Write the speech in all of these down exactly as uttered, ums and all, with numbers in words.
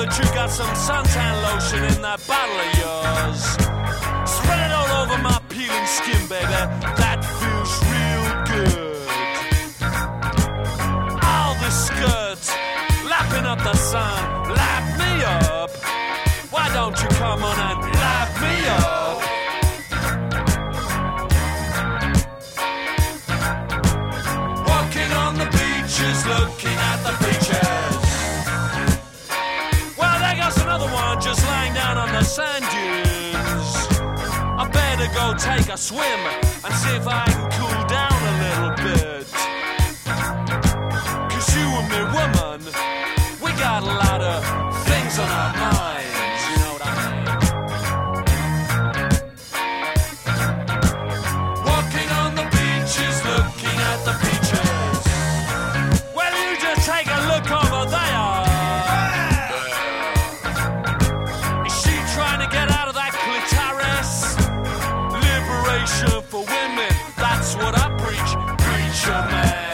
that you got some suntan lotion in that bottle of yours. Spread it all over my peeling skin, baby. That feels real good. All the skirts, lapping up the sun, lap me up. Why don't you come on and lap me up? Walking on the beaches, looking at the beaches. Well, there goes another one just lying down on the sand dunes. I better go take a swim and see if I can cool down a little bit. Cause you and me, woman, we got a lot of things on our minds, you know what I mean? Walking on the beaches, looking at the beaches. Well, you just take a look over there. Is she trying to get out of that clitoris? Liberation for women, that's what I preach, preacher man.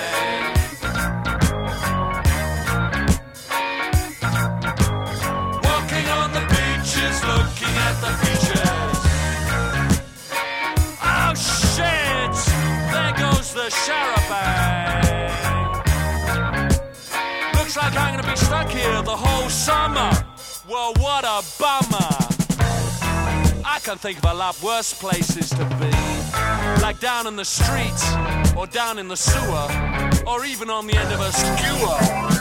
Walking on the beaches, looking at the beaches. Oh shit, there goes the charabanc. Looks like I'm gonna be stuck here the whole summer. Well, what a bummer. I can think of a lot worse places to be, like down in the street, or down in the sewer, or even on the end of a skewer.